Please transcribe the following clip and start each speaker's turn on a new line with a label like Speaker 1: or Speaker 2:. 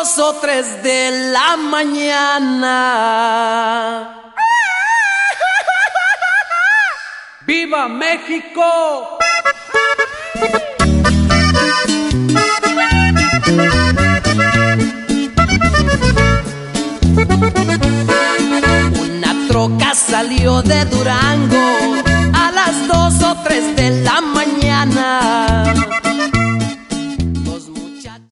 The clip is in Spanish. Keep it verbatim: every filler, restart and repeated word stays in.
Speaker 1: dos o tres de la mañana. ¡Viva México! Una troca salió de Durango a las dos o tres de la mañana.